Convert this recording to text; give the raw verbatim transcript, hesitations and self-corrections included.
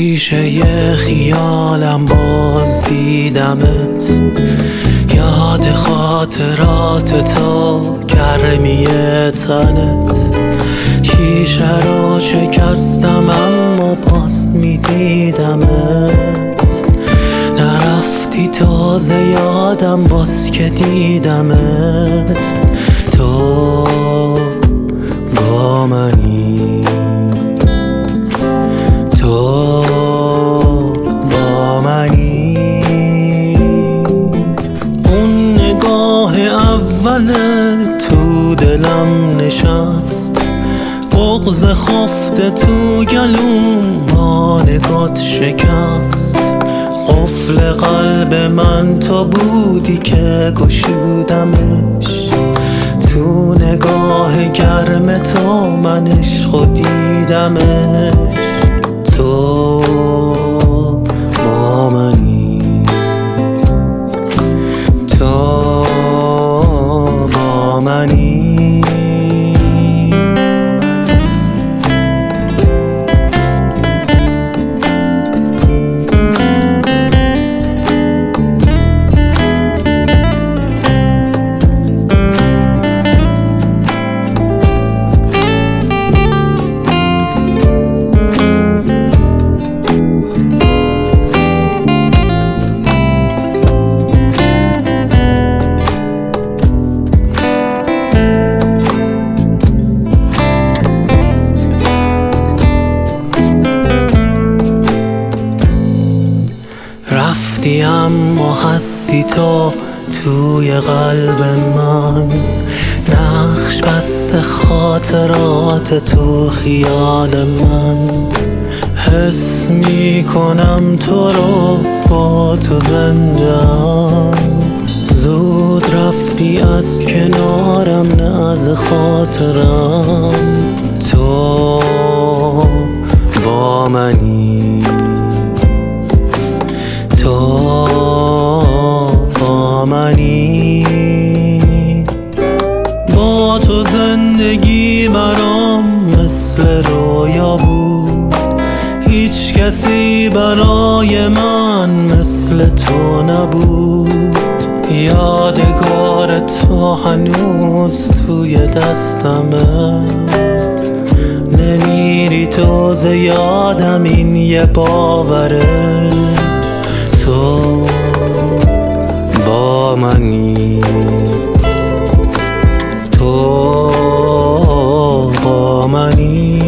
شیشه خیالم باز دیدمت، یاد خاطرات تو گرمی تنت. شیشه را شکستم اما باز میدیدمت، نرفتی تازه یادم باز که دیدمت. تو با منی، تو با منی. اون نگاه اول تو دلم نشست، بغض خفته تو گلوم با نگات شکست. قفل قلب من تو بودی که گشودمش، تو نگاه گرم تو من عشقو دیدمش. تو با منی، تو با منی. رفتی اما هستی تو توی قلب من، نقش بسته خاطرات تو خیال من. حس می کنم تو رو با تو زنده‌ام، زود رفتی از کنارم نه از خاطرم. تو با منی، تو با منی. با تو زندگی برام مثل رویا بود، هیچ کسی برای من مثل تو نبود. یادگار تو هنوز توی دستمه، نمیری تو ز یادم این یه باوره. تو با منی، تو با منی.